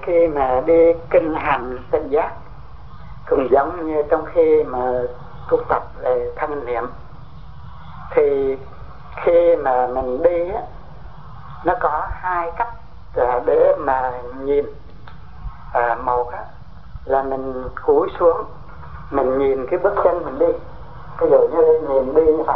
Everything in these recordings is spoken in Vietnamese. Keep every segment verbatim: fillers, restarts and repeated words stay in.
khi mà đi kinh hành tinh giác cũng giống như trong khi mà tu tập về thân niệm, thì khi mà mình đi á, nó có hai cách để mà nhìn. À, một á, là mình cúi xuống mình nhìn cái bước chân mình đi, ví dụ như nhìn đi như vậy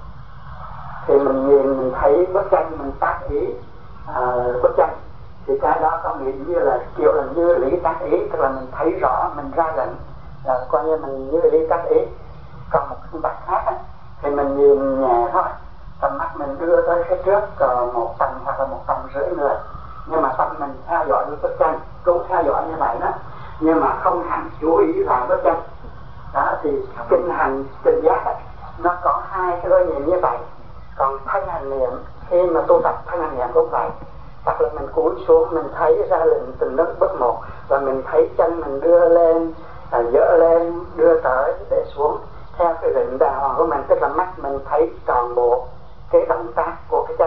thì mình nhìn mình thấy bước chân mình tác ý à, bước chân, thì cái đó có nghĩa như là kiểu là như lý tác ý, tức là mình thấy rõ mình ra lệnh, à, coi như mình như lý tác ý. Còn một phương pháp khác á, thì mình nhìn nhẹ thôi, tầm mắt mình đưa tới phía trước uh, một tầng hoặc là một tầng rưỡi người, nhưng mà tâm mình theo dõi những bước chân, cũng theo dõi như vậy đó, nhưng mà không hẳn chú ý vào bước chân. Đó thì kinh hành tinh giác ấy, nó có hai cái đôi nhìn như vậy. Còn thân hành niệm, khi mà tu tập thân hành niệm cũng vậy, hoặc là mình cúi xuống mình thấy ra lệnh từng bước bước một, và mình thấy chân mình đưa lên, à, dỡ lên, đưa tới, để xuống theo cái lệnh đàng hoàng của mình, tức là mắt mình thấy toàn bộ cái động tác của cái chân.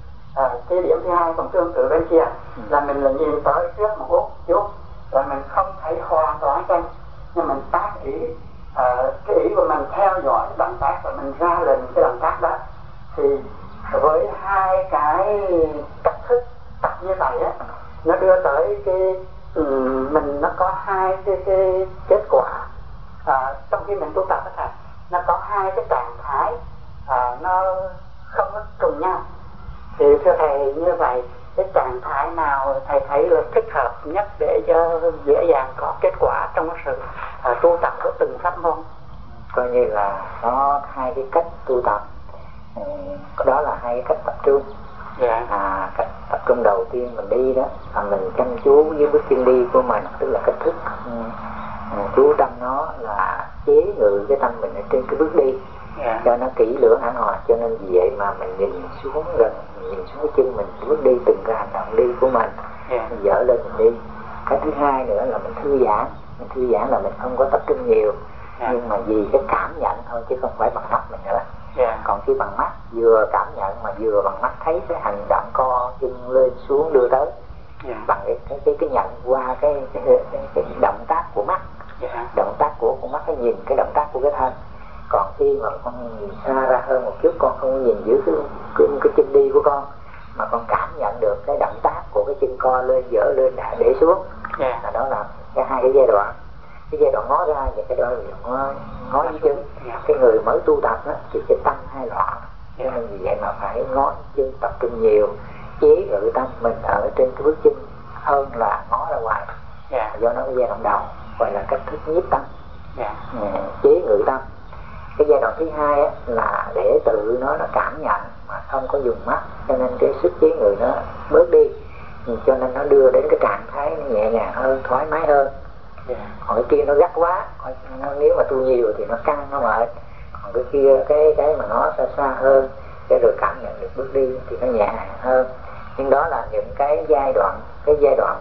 À, cái điểm thứ hai còn tương tự bên kia là mình là nhìn tới trước một chút, và mình không thấy hoàn toàn chân, nhưng mình tác ý, à, cái ý của mình theo dõi động tác và mình ra lệnh cái động tác đó. Thì với hai cái cách thức tập như vậy á, nó đưa tới cái um, mình nó có hai cái, cái kết quả. À, trong khi mình tu tập á, nó có hai cái trạng thái à, nó không có trùng nhau. Thì thưa thầy, như vậy cái trạng thái nào thầy thấy là thích hợp nhất để cho dễ dàng có kết quả trong cái sự à, tu tập của từng pháp môn? Coi như là có hai cái cách tu tập, ừ, đó là hai cái cách tập trung. Dạ. À, cách tập trung đầu tiên mình đi đó là mình chăm chú với bước chân đi của mình, tức là cách thức ừ, ừ, chú tâm nó là chế ngự cái tâm mình ở trên cái bước đi. Yeah. Cho nó kỹ lưỡng hẳn hoi, cho nên vì vậy mà mình nhìn xuống gần, mình nhìn xuống cái chân mình, bước đi từng cái hành động đi của mình. Yeah. Mình dở lên mình đi. Cái thứ hai nữa là mình thư giãn. Mình thư giãn là mình không có tập trung nhiều, yeah, nhưng mà vì cái cảm nhận thôi chứ không phải bằng mắt mình nữa. Yeah. Còn khi bằng mắt vừa cảm nhận mà vừa bằng mắt thấy cái hành động co chân lên xuống đưa tới. Yeah. Bằng cái cái cái, cái nhận qua cái cái, cái cái cái động tác của mắt. Yeah. Động tác của con mắt, cái nhìn cái động tác của cái thân. Còn khi mà con nhìn xa ra hơn một chút, con không nhìn giữ cái, cái, cái chân đi của con, mà con cảm nhận được cái động tác của cái chân co lên, dở lên, đã để xuống. Yeah. Là đó là cái hai cái giai đoạn. Cái giai đoạn ngó ra và cái đó là ngó, ngó dưới chân. Yeah. Cái người mới tu tập đó, thì cái tâm hay loạn. Cho yeah. nên vì vậy mà phải ngó chân, tập trung nhiều, chế ngự tâm mình ở trên cái bước chân hơn là ngó ra ngoài. Yeah. Do nó cái giai đoạn đầu gọi là cách thức nhiếp tâm. Yeah. Ừ, chế ngự tâm. Cái giai đoạn thứ hai á, là để tự nó nó cảm nhận mà không có dùng mắt, cho nên cái sức chế ngự nó bớt đi, cho nên nó đưa đến cái trạng thái nó nhẹ nhàng hơn, thoải mái hơn. Yeah. Còn cái kia nó gắt quá, nó, nếu mà tu nhiều thì nó căng, nó mệt. Còn cái kia cái cái mà nó xa xa hơn, để rồi cảm nhận được bước đi thì nó nhẹ nhàng hơn. Nhưng đó là những cái giai đoạn, cái giai đoạn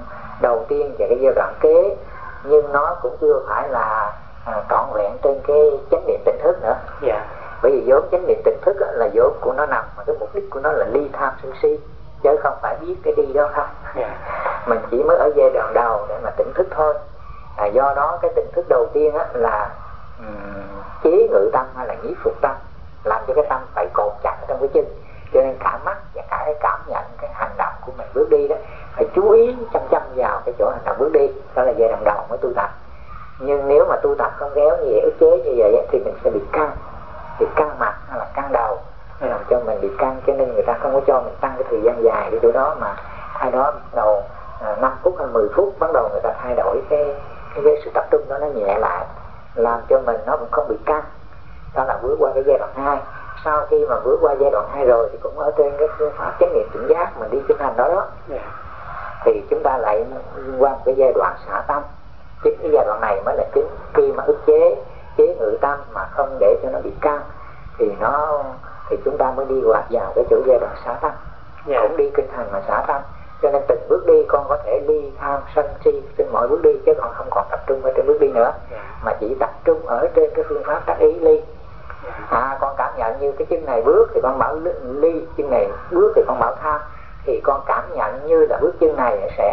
đầu tiên và cái giai đoạn kế, nhưng nó cũng chưa phải là À, trọn vẹn trên cái chánh niệm tỉnh thức nữa. Yeah. Bởi vì vốn chánh niệm tỉnh thức á, là vốn của nó nằm mà cái mục đích của nó là ly tham sân si, chứ không phải biết cái đi đó không. Yeah. Mình chỉ mới ở giai đoạn đầu để mà tỉnh thức thôi. À, do đó cái tỉnh thức đầu tiên á, là um, chế ngự tâm hay là nhiếp phục tâm, làm cho cái tâm phải cột chặt trong cái chân, cho nên cả mắt và cả cái cảm nhận cái hành động của mình bước đi đó phải chú ý chăm chăm vào cái chỗ hành động bước đi. Đó là giai đoạn đầu mới tu tập. Nhưng nếu mà tu tập không khéo như vậy, ức chế như vậy thì mình sẽ bị căng, bị căng mặt hay là căng đầu, làm cho mình bị căng, cho nên người ta không có cho mình tăng cái thời gian dài cái chỗ đó, mà thay đó bắt đầu à, năm phút hay mười phút bắt đầu người ta thay đổi cái, cái, cái sự tập trung đó, nó nhẹ lại, làm cho mình nó cũng không bị căng. Đó là bước qua cái giai đoạn hai. Sau khi mà bước qua giai đoạn hai rồi thì cũng ở trên cái phương pháp chánh niệm tỉnh giác mà đi kinh hành đó đó, yeah. thì chúng ta lại qua một cái giai đoạn xả tâm. Chính cái giai đoạn này mới là chính khi mà ức chế, chế ngự tâm mà không để cho nó bị căng, thì nó thì chúng ta mới đi qua vào cái chỗ giai đoạn xả tâm. Yeah. Cũng đi kinh hành mà xả tâm, cho nên từng bước đi con có thể ly tham sân si trên mọi bước đi, chứ còn không còn tập trung ở trên bước đi nữa. Yeah. Mà chỉ tập trung ở trên cái phương pháp tác ý ly. Yeah. À, con cảm nhận như cái chân này bước thì con bảo ly, chân này bước thì con bảo tham, thì con cảm nhận như là bước chân này sẽ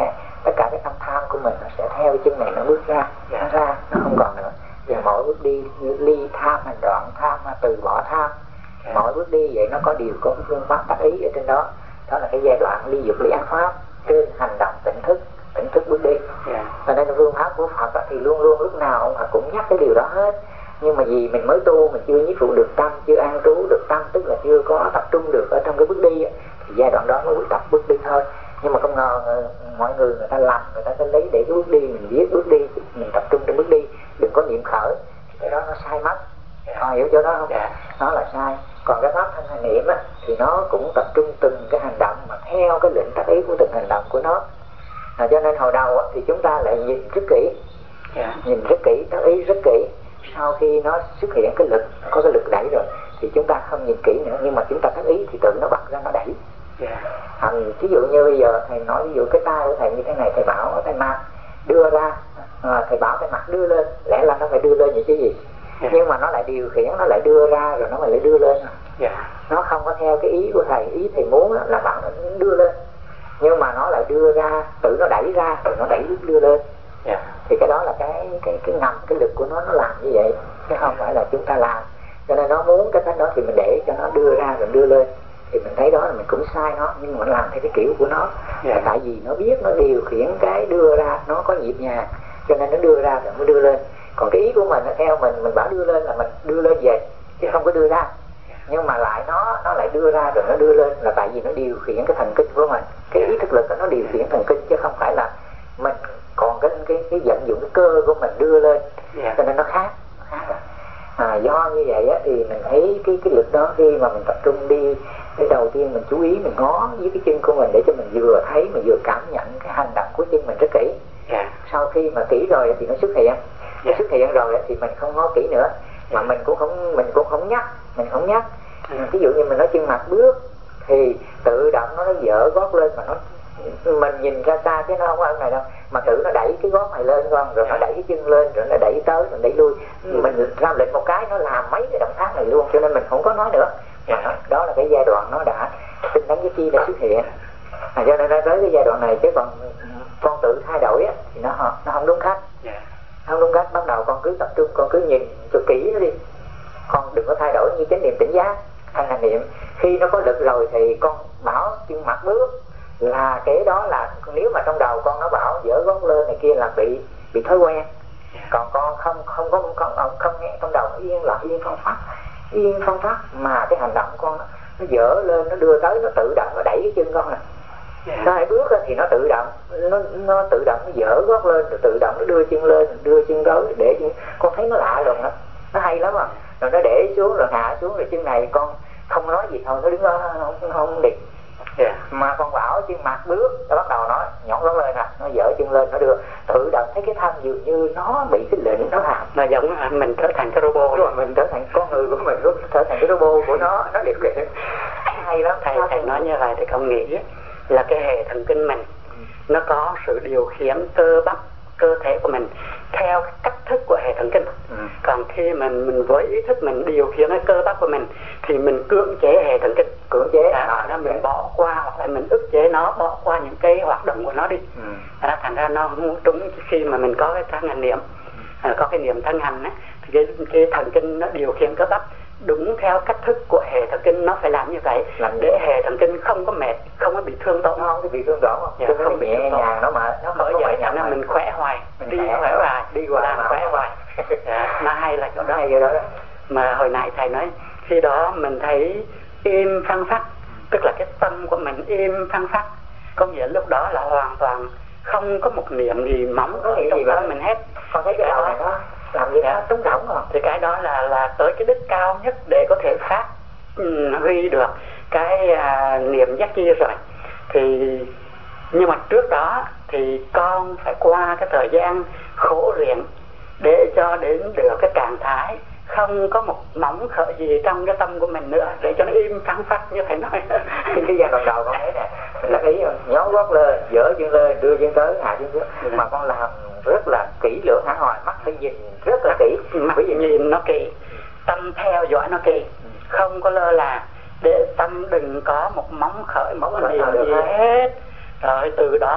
tất cả cái tâm tham của mình nó sẽ theo cái chân này nó bước ra, nó ra, nó không còn nữa. Và mỗi bước đi ly tham hành đoạn tham, từ bỏ tham, mỗi bước đi vậy nó có điều có cái phương pháp tác ý ở trên đó. Đó là cái giai đoạn ly dục ly ác pháp trên hành động tỉnh thức, tỉnh thức bước đi. Yeah. Cho nên phương pháp của Phật thì luôn luôn lúc nào ông Phật cũng nhắc cái điều đó hết. Nhưng mà vì mình mới tu, mình chưa nhiếp phục được tâm, chưa an trú được tâm, tức là chưa có tập trung được ở trong cái bước đi, thì giai đoạn đó mới tập bước đi thôi. Nhưng mà không ngờ mọi người người ta làm, người ta sẽ lấy để cái bước đi mình viết bước đi, mình tập trung trong bước đi, đừng có niệm khởi, cái đó nó sai mất. Họ hiểu chỗ đó không? Yeah. Nó là sai. Còn cái pháp thanh hành niệm á, thì nó cũng tập trung từng cái hành động mà theo cái lệnh tác ý của từng hành động của nó. À, cho nên hồi đầu á, thì chúng ta lại nhìn rất kỹ, yeah. nhìn rất kỹ, tác ý rất kỹ. Sau khi nó xuất hiện cái lực, có cái lực đẩy rồi, thì chúng ta không nhìn kỹ nữa, nhưng mà chúng ta tác ý thì tự nó bật ra nó đẩy. Yeah. À, ví dụ như bây giờ thầy nói ví dụ cái tay của thầy như thế này, thầy bảo tay mặt đưa ra, à, thầy bảo tay mặt đưa lên, lẽ là nó phải đưa lên như cái gì? Yeah. Nhưng mà nó lại điều khiển, nó lại đưa ra rồi nó lại đưa lên. Yeah. Nó không có theo cái ý của thầy, ý thầy muốn là bảo nó đưa lên, nhưng mà nó lại đưa ra, tự nó đẩy ra rồi nó đẩy đưa lên. Yeah. Thì cái đó là cái cái cái ngầm cái lực của nó nó làm như vậy, chứ không phải là chúng ta làm. Cho nên nó muốn cái cách đó thì mình để cho nó đưa ra rồi đưa lên, thì mình thấy đó là mình cũng sai nó, nhưng mà mình làm theo cái kiểu của nó. Yeah. Tại vì nó biết nó điều khiển cái đưa ra, nó có nhịp nhàng, cho nên nó đưa ra rồi mới đưa lên. Còn cái ý của mình nó theo mình, mình bảo đưa lên là mình đưa lên về, chứ không có đưa ra. Nhưng mà lại nó nó lại đưa ra rồi nó đưa lên là tại vì nó điều khiển cái thần kinh của mình, cái ý thức lực đó, nó điều khiển thần kinh, chứ không phải là mình còn cái cái cái vận dụng cái cơ của mình đưa lên. Yeah. Cho nên nó khác, nó khác rồi. À, do như vậy á, thì mình thấy cái cái lực đó khi mà mình tập trung đi, cái đầu tiên mình chú ý mình ngó với cái chân của mình để cho mình vừa thấy mình vừa cảm nhận cái hành động của chân mình rất kỹ. Yeah. Sau khi mà kỹ rồi thì nó xuất hiện, nó xuất hiện rồi thì mình không ngó kỹ nữa, mà mình cũng không mình cũng không nhắc, mình không nhắc. Ví dụ như mình nói chân mặt bước thì tự động nó nó dở gót lên, mà nó mình nhìn ra xa chứ nó không có ở này đâu, mà tự nó đẩy cái gót này lên con, rồi nó đẩy cái chân lên, rồi nó đẩy tới, rồi đẩy lui. Ừ. Mình ra lệnh một cái nó làm mấy cái động tác này luôn, cho nên mình không có nói nữa. Mà nó, đó là cái giai đoạn nó đã tinh tấn với chi đã xuất hiện. À, cho nên nó tới cái giai đoạn này, chứ còn con tự thay đổi á, thì nó nó không đúng cách. Không đúng cách. Bắt đầu con cứ tập trung, con cứ nhìn cho kỹ nó đi, con đừng có thay đổi như chánh niệm tỉnh giác hay hành niệm. Khi nó có lực rồi thì con bảo chân mặt bước là cái đó là, nếu mà trong đầu con nó bảo dở gót lên này kia là bị bị thói quen. Còn con không không có con không, không nghe trong đầu nó yên là yên phong pháp, yên phong pháp, mà cái hành động con nó, nó dở lên, nó đưa tới, nó tự động nó đẩy cái chân con nè. Nó hãy bước thì nó tự động, nó nó tự động nó dở gót lên, rồi tự động nó đưa chân lên, đưa chân tới, để con thấy nó lạ rồi đó, nó hay lắm à. Rồi nó để xuống rồi hạ xuống, rồi chân này con không nói gì thôi, nó đứng đó không không đi. Yeah. Mà con bảo chân mặt bước, nó bắt đầu nói nhón gót lên nè, nó dở chân lên, nó đưa, tự động thấy cái thân dường như nó bị cái lệnh nó làm, mà giống mình trở thành cái robot rồi, mình trở thành con người của mình, trở thành cái robot của nó, nó điều khiển. Hay lắm. Thầy thầy nói như vậy thì con nghĩ là cái hệ thần kinh mình nó có sự điều khiển cơ bắp cơ thể của mình theo cái cách thức của hệ thần kinh. Ừ. Còn khi mình mình với ý thức mình điều khiển cái cơ bắp của mình thì mình cưỡng chế hệ thần kinh, cưỡng chế à, à, nó mình bỏ qua, hoặc là mình ức chế nó, bỏ qua những cái hoạt động của nó đi. Ừ. À, thành ra nó không trúng. Khi mà mình có cái thân hành niệm, à, có cái niệm thân hành á, thì cái, cái thần kinh nó điều khiển cơ bắp đúng theo cách thức của hệ thần kinh, nó phải làm như vậy làm để hệ thần kinh không có mệt, không có bị thương tổn. Nó không có bị thương tổn không? Dạ, không bị nhẹ nhàng nó mà nó bởi vậy cho nên mình khỏe hoài, mình đi khỏe hoài, đi hoài, làm khỏe hoài. Dạ, nó hay là chỗ đó. Hay đó. Mà hồi nãy thầy nói khi đó mình thấy im phăng phắc, tức là cái tâm của mình im phăng phắc, có nghĩa lúc đó là hoàn toàn không có một niệm gì mỏng có trong đó mình hết. Con thấy cái đầu này đó làm gì đó trống rỗng không? Thì cái đó là là tới cái đích cao nhất để có thể phát um, huy được cái uh, niệm giác chi rồi. Thì nhưng mà trước đó thì con phải qua cái thời gian khổ luyện để cho đến được cái trạng thái không có một móng khởi gì trong cái tâm của mình nữa, để cho nó im phăng phắc như thầy nói. Cái giai đoạn đầu con thấy nè, mình là ý nhón gót lên, dở chân lên, đưa chân tới, hạ chân xuống, ừ. Mà con làm rất là kỹ lưỡng hả hoài, mắt phải nhìn rất là kỹ, mắt nhìn nó kỹ, tâm theo dõi nó kỹ, không có lơ là, để tâm đừng có một móng khởi, một niệm gì hết. Rồi từ đó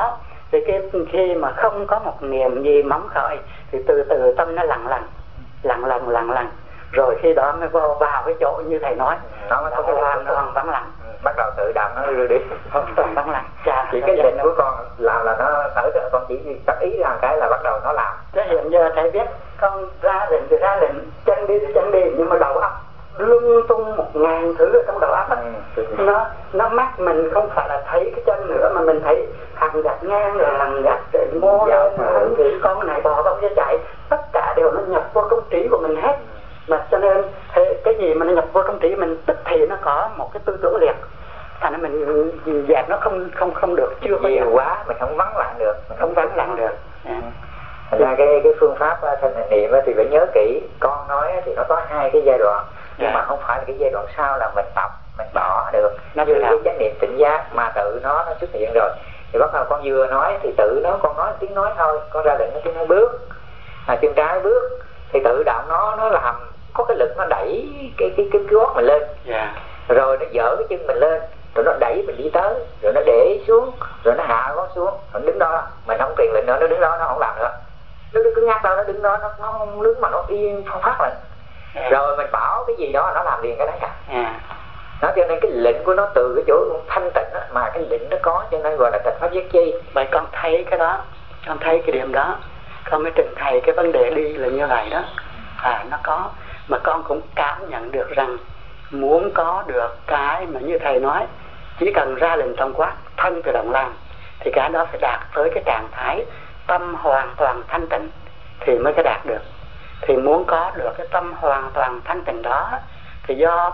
thì cái khi mà không có một niệm gì móng khởi thì từ từ tâm nó lặng lặng lặng lặng lặng lặng, rồi khi đó mới vào, vào cái chỗ như thầy nói, nó mới có cái hoàn toàn vắng lặng. Ừ, bắt đầu tự động nó đưa đi hoàn toàn vắng lặng. Chà, chỉ cái định của con làm là nó tới, con chỉ tác ý làm cái là bắt đầu nó làm. Thế hiện giờ thầy biết con ra lệnh thì ra lệnh, chân đi thì chân đi, nhưng mà đầu óc lung tung một ngàn thứ ở trong đầu óc á. Ừ, nó nó mắt mình không phải là thấy cái chân nữa, mà mình thấy hàng gạch ngang rồi hàng gạch rồi ngô lên rồi con này bò con kia chạy, tất cả đều nó nhập vô công trí của mình hết. Mà cho nên cái gì mà nó nhập vô trong trí mình tức thì nó có một cái tư tưởng liệt, thành ra mình dẹp nó không không không được, chưa có nhiều quá mình không vắng lặng được, mình không vắng lặng được. À. Thành ra cái cái phương pháp thanh hành niệm thì phải nhớ kỹ. Con nói thì nó có hai cái giai đoạn, nhưng yeah. mà không phải là cái giai đoạn sau là mình tập mình bỏ được. Nó như cái chánh niệm tỉnh giác mà tự nó nó xuất hiện rồi thì bắt đầu con vừa nói thì tự nó con nói tiếng nói thôi, con ra lệnh nó tiếng nói bước, à, chân trái bước thì tự động nó nó làm có cái lực nó đẩy cái cái cái gót mình lên, yeah. rồi nó dỡ cái chân mình lên, rồi nó đẩy mình đi tới, rồi nó để xuống, rồi nó hạ gót xuống, nó đứng đó, mình không truyền lệnh nữa, nó đứng đó nó không làm nữa, nó cứ nhắc đâu nó đứng đó, nó, nó không đứng mà nó yên không phát lên, yeah. rồi mình bảo cái gì đó nó làm liền cái đấy à. Yeah. Nó cho nên cái lệnh của nó từ cái chỗ thanh tịnh đó, mà cái lệnh nó có cho nên gọi là tịnh pháp giác chi. Vậy con thấy cái đó, con thấy cái điểm đó, con mới trình thầy cái vấn đề đi là như vậy đó. À, nó có, mà con cũng cảm nhận được rằng muốn có được cái mà như thầy nói, chỉ cần ra lệnh tổng quát, thân tự động làm, thì cái đó phải đạt tới cái trạng thái tâm hoàn toàn thanh tịnh thì mới có đạt được. Thì muốn có được cái tâm hoàn toàn thanh tịnh đó thì do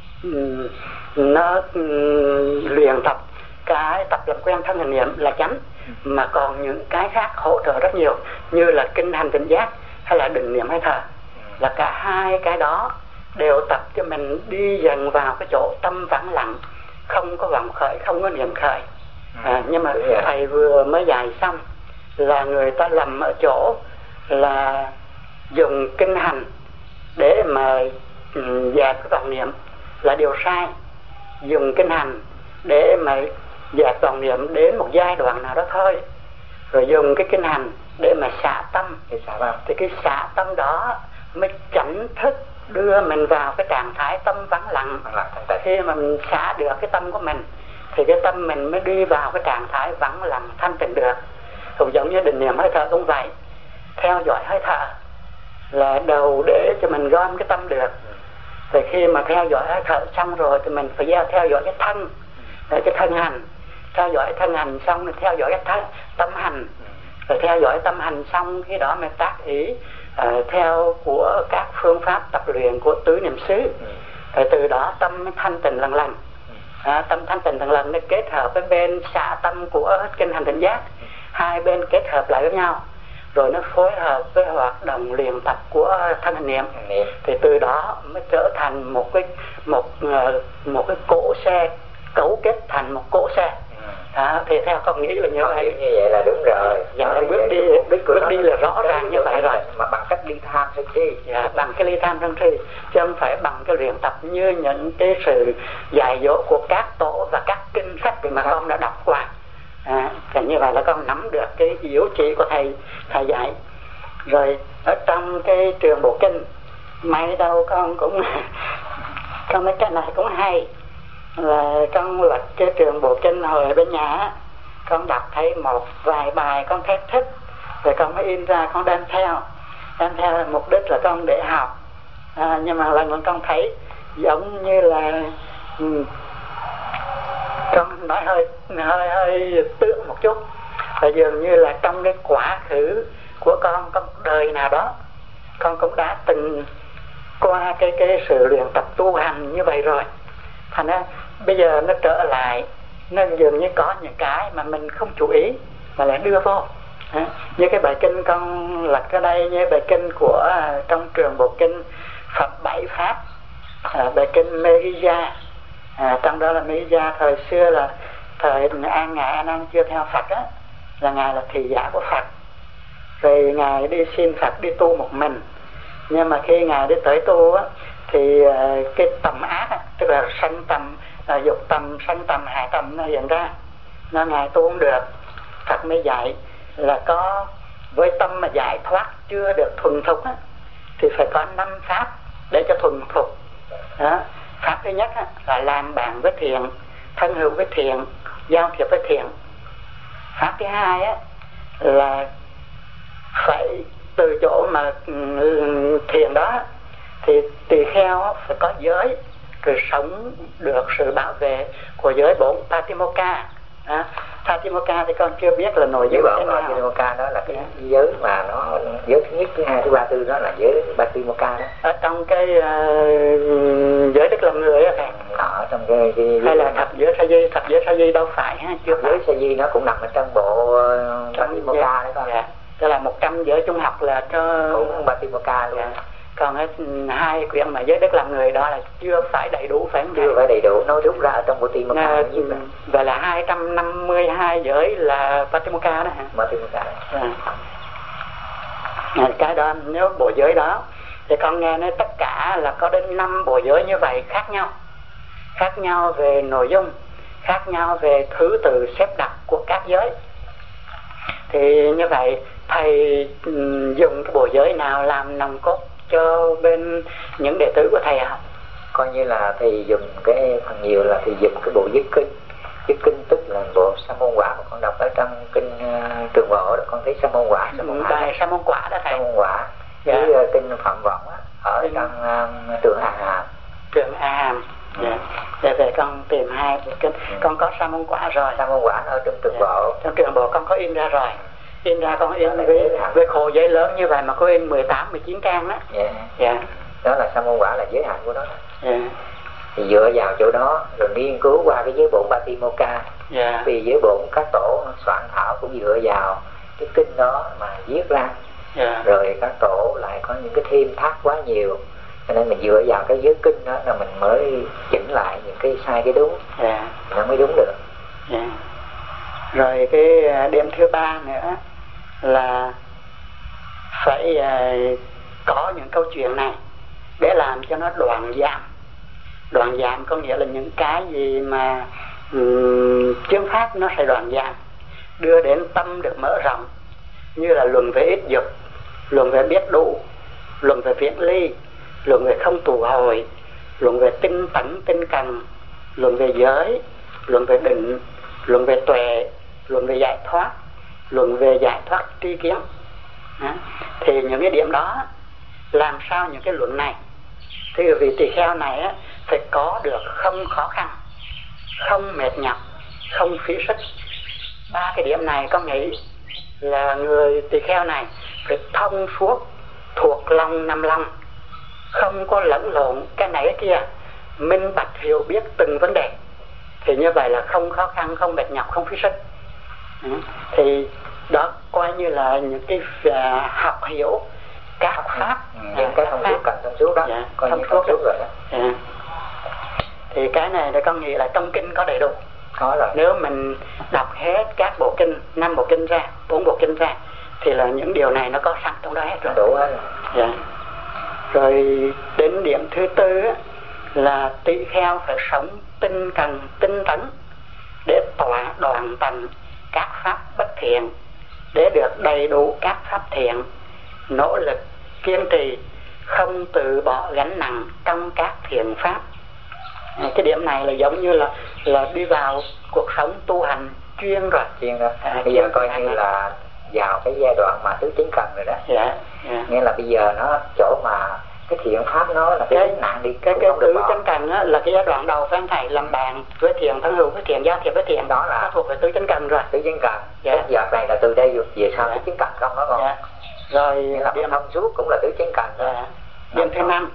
um, nó um, luyện tập cái tập làm quen thân hành niệm là chánh, mà còn những cái khác hỗ trợ rất nhiều, như là kinh hành tỉnh giác hay là định niệm hay thở, là cả hai cái đó đều tập cho mình đi dần vào cái chỗ tâm vắng lặng, không có vọng khởi, không có niệm khởi. À, nhưng mà thầy vừa mới dạy xong là người ta lầm ở chỗ là dùng kinh hành để mà um, dẹp cái vọng niệm là điều sai. Dùng kinh hành để mà dẹp vọng niệm đến một giai đoạn nào đó thôi, rồi dùng cái kinh hành để mà xả tâm, thì xả tâm thì cái xả tâm đó mới chánh thức đưa mình vào cái trạng thái tâm vắng lặng. Khi mà mình xả được cái tâm của mình thì cái tâm mình mới đi vào cái trạng thái vắng lặng thanh tịnh được. Cũng giống như định niệm hơi thở cũng vậy, theo dõi hơi thở là đầu để cho mình gom cái tâm được. Thì khi mà theo dõi hơi thở xong rồi thì mình phải theo dõi cái thân, cái thân hành, theo dõi thân hành xong rồi theo dõi cái thân, tâm hành, rồi theo dõi tâm hành xong khi đó mình tác ý uh, theo của các phương pháp tập luyện của tứ niệm xứ. Rồi từ đó tâm mới thanh tịnh lần lần. À, tâm thanh tịnh lần lần nó kết hợp với bên xả tâm của kinh hành tỉnh giác, hai bên kết hợp lại với nhau, rồi nó phối hợp với hoạt động luyện tập của thân hành niệm, thì từ đó mới trở thành một cái một một cái cỗ xe, cấu kết thành một cỗ xe. À, thì theo con nghĩ là như vậy. Như vậy là đúng rồi. Dạ, bước đi bước đi là rõ ràng như vậy rồi. Mà bằng cách ly tham sân si. Dạ, bằng cái ly tham sân si, chứ không phải bằng cái luyện tập như những cái sự dạy dỗ của các tổ và các kinh sách mà con đã đọc qua. À, thì như vậy là con nắm được cái yếu chỉ của thầy thầy dạy. Rồi ở trong cái trường bộ kinh, mấy đâu con cũng con mấy cái này cũng hay, là con lật cái trường bộ kinh hồi ở bên nhà, con đọc thấy một vài bài con thấy thích, rồi con mới in ra con đem theo đem theo mục đích là con để học. À, nhưng mà lần lần con thấy giống như là um, con nói hơi hơi hơi tưởng một chút, là dường như là trong cái quá khứ của con có một đời nào đó con cũng đã từng qua cái cái sự luyện tập tu hành như vậy rồi, thành ra bây giờ nó trở lại, nó dường như có những cái mà mình không chú ý mà lại đưa vô. À, như cái bài kinh con lật ở đây, như bài kinh của à, trong trường bộ kinh Phật Bảy Pháp, à, bài kinh Meriya, à, trong đó là Meriya thời xưa là thời An Ngài A Nan chưa theo Phật á, là ngài là thị giả của Phật, rồi ngài đi xin Phật đi tu một mình. Nhưng mà khi ngài đi tới tu á, thì uh, cái tầm ác á, tức là sanh tầm, uh, dục tầm, sanh tầm, hạ tầm nó hiện ra, nên ngài tu không được. Phật mới dạy là có với tâm mà giải thoát chưa được thuần thục á, thì phải có năm pháp để cho thuần thục đó. Pháp thứ nhất á, là làm bạn với thiện, thân hữu với thiện, giao thiệp với thiện. Pháp thứ hai á, là phải từ chỗ mà thiện đó thì tỳ kheo phải có giới, rồi sống được sự bảo vệ của giới bốn Patimokkha. À, Patimokkha thì con chưa biết là nội dung thế nào. Patimokkha đó là cái yeah. giới mà nó giới thứ nhất, thứ hai, thứ ba, thứ đó là giới Patimokkha đó. Ở trong cái uh, giới đức làm người á thầy. Ở trong cái, cái hay là thập giới sa di, thập giới sa di đâu phải ha, chưa thập giới sa di nó cũng nằm ở trong bộ uh, Patimokkha đấy con. Dạ. Tức là một trăm giới trung học là cho cũng Patimokkha luôn. Dạ. Còn cái hai quyển mà giới đức làm người đó là chưa phải đầy đủ, phải không? Chưa phải đầy đủ, nó rút ra ở trong bộ Patimokkha. Vậy là hai trăm năm mươi hai giới là Patimokkha đó hả? Patimokkha. À, cái đó nếu bộ giới đó thì con nghe nói tất cả là có đến năm bộ giới như vậy, khác nhau, khác nhau về nội dung, khác nhau về thứ tự xếp đặt của các giới. Thì như vậy thầy dùng cái bộ giới nào làm nòng cốt cho bên những đệ tử của thầy học? Coi như là thầy dùng cái phần nhiều là thầy dùng cái bộ giới kinh. Giới kinh tức là bộ sa môn quả mà con đọc ở trong kinh uh, Trường Bộ đó, con thấy sa môn quả, sa môn Bài sa môn quả đó thầy. Sa môn quả. Dạ. Với uh, kinh Phạm Võng á, ở ừ. trong uh, Trường A Hàm. Trường A Hàm. Ừ. Dạ. Để về con tìm hai bộ kinh. Ừ. Con có sa môn quả rồi. Sa môn quả ở trong Trường dạ. Bộ. Trong Trường Bộ con có in ra rồi. In ra con in với, với khổ giấy lớn như vậy mà có in mười tám, mười chín trang đó. Dạ. Dạ. Đó là sa môn quả là giới hạn của nó. Dạ. Thì dựa vào chỗ đó rồi nghiên cứu qua cái giới bổn Patimokkha. Yeah. Vì giới bổn các tổ soạn thảo cũng dựa vào cái kinh đó mà viết ra. Yeah. Rồi các tổ lại có những cái thêm thắt quá nhiều, cho nên mình dựa vào cái giới kinh đó là mình mới chỉnh lại những cái sai cái đúng. Yeah. Nó mới đúng được. Yeah. Rồi cái điểm thứ ba nữa là phải uh, có những câu chuyện này để làm cho nó đoạn giảm. Đoạn giảm có nghĩa là những cái gì mà um, chứng pháp nó sẽ đoạn giảm, đưa đến tâm được mở rộng, như là luận về ít dục, luận về biết đủ, luận về viễn ly, luận về không tù hồi, luận về tinh tấn tinh cần, luận về giới, luận về định, luận về tuệ, luận về giải thoát, luận về giải thoát tri kiến. Đó. Thì những cái điểm đó làm sao những cái luận này thì vị tỳ kheo này á, phải có được không khó khăn, không mệt nhọc, không phí sức. Ba cái điểm này con nghĩ là người tỳ kheo này phải thông suốt, thuộc lòng nằm lòng, không có lẫn lộn cái này cái kia, minh bạch hiểu biết từng vấn đề. Thì như vậy là không khó khăn, không mệt nhọc, không phí sức. Ừ. Thì đó coi như là những cái uh, học hiểu các học pháp, những à, cái thông suốt cần thông suốt đó, dạ, coi thông suốt rồi đó. Dạ. Thì cái này là con nghĩ là trong kinh có đầy đủ. Có rồi. Nếu mình đọc hết các bộ kinh, năm bộ kinh ra, bốn bộ kinh ra, thì là những điều này nó có sẵn trong đó hết rồi. Đủ hết. Dạ. Rồi đến điểm thứ tư á, là tỳ kheo phải sống tinh cần, tinh tấn để tỏa đoạn tận các pháp bất thiện, để được đầy đủ các pháp thiện, nỗ lực kiên trì, không từ bỏ gánh nặng trong các thiện pháp. À, cái điểm này là giống như là là đi vào cuộc sống tu hành chuyên rồi. Chuyên rồi. À, bây giờ coi như này là vào cái giai đoạn mà tứ chính cần rồi đó. Dạ. Dạ. Nghĩa là bây giờ nó chỗ mà cái thiện pháp nó là cái gánh nặng đi. Cái cái tứ chánh cần á là cái giai đoạn đầu phải không thầy? Làm bạn với thiện, thân hữu với thiện, giao thiệp với thiện, đó là nó thuộc về tứ chánh cần rồi. Tứ chánh cần. Dạ. Cái giờ này là từ đây về sau dạ. Tứ chánh cần không đó con. Dạ. Rồi là điểm thông suốt cũng là tứ chánh cần. Dạ. Điểm thứ năm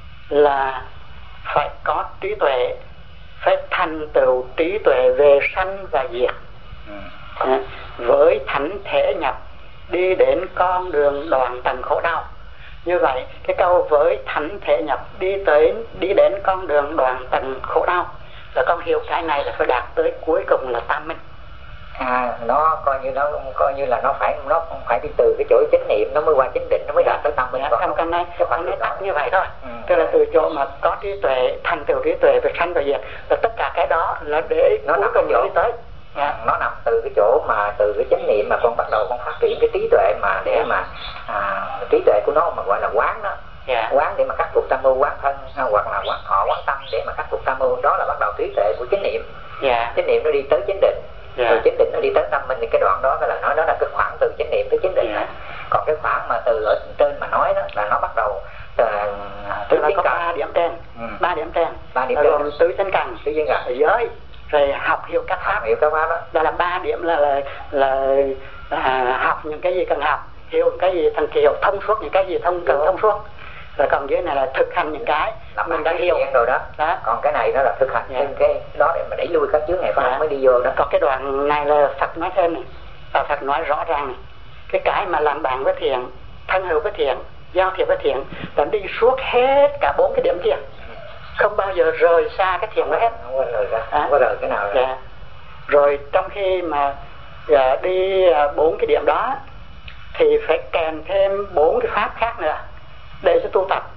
là phải có trí tuệ, phải thành tựu trí tuệ về sanh và diệt. Ừ. À, với thánh thể nhập đi đến con đường đoạn tận khổ đau. Như vậy cái câu với thánh thể nhập đi tới đi đến con đường đoạn tận khổ đau là con hiểu cái này là phải đạt tới cuối cùng là tam minh. À, nó coi như nó coi như là nó phải nó không phải đi từ cái chỗ chánh niệm nó mới qua chánh định nó mới đạt tới tam minh. Không, cái này con nói tắt như vậy thôi. Ừ. Tức là từ chỗ mà có trí tuệ, thành tựu trí tuệ về sanh và diệt là tất cả cái đó là để nó cuối cùng chỗ, đi tới. yeah. Nó nằm từ cái chỗ mà từ cái chánh niệm mà con bắt đầu con phát triển cái trí tuệ mà để yeah. mà à, trí tuệ của nó mà gọi là quán đó, yeah. quán để mà khắc phục tam ưu quán thân, hoặc là quán thọ quán tâm để mà khắc phục tam ưu, đó là bắt đầu trí tuệ của chánh niệm. Yeah. Chánh niệm nó đi tới chánh định, yeah. rồi chánh định nó đi tới tâm minh, thì cái đoạn đó là nói đó là cái khoảng từ chánh niệm tới chánh định. Yeah. Còn cái khoảng mà từ ở trên mà nói đó là nó bắt đầu từ tức là có ba điểm trên, ừ. ba điểm trên, ba điểm trên, rồi tứ chánh cần, tứ chánh cần, giới, rồi học hiểu các pháp, hiểu các pháp đó. Đó là ba điểm là là, là, là học những cái gì cần học, hiểu những cái gì thần kỳ, hiểu thông suốt những cái gì thông cần thông suốt. Rồi còn dưới này là thực hành những cái làm mình đã hiểu rồi đó. Đó. Còn cái này nó là thực hành yeah. trên cái đó để mà đẩy lui các chướng ngại pháp yeah. mới đi vô đó. Còn cái đoạn này là Phật nói thêm này, và Phật nói rõ ràng này, cái cái mà làm bạn với thiện, thân hữu với thiện, giao thiệp với thiện, là đi suốt hết cả bốn cái điểm kia, không bao giờ rời xa cái thiện đó hết. Không có rời ra, không có rời cái nào ra. Yeah. Rồi trong khi mà uh, đi bốn uh, cái điểm đó thì phải kèm thêm bốn cái pháp khác nữa để cho tu tập,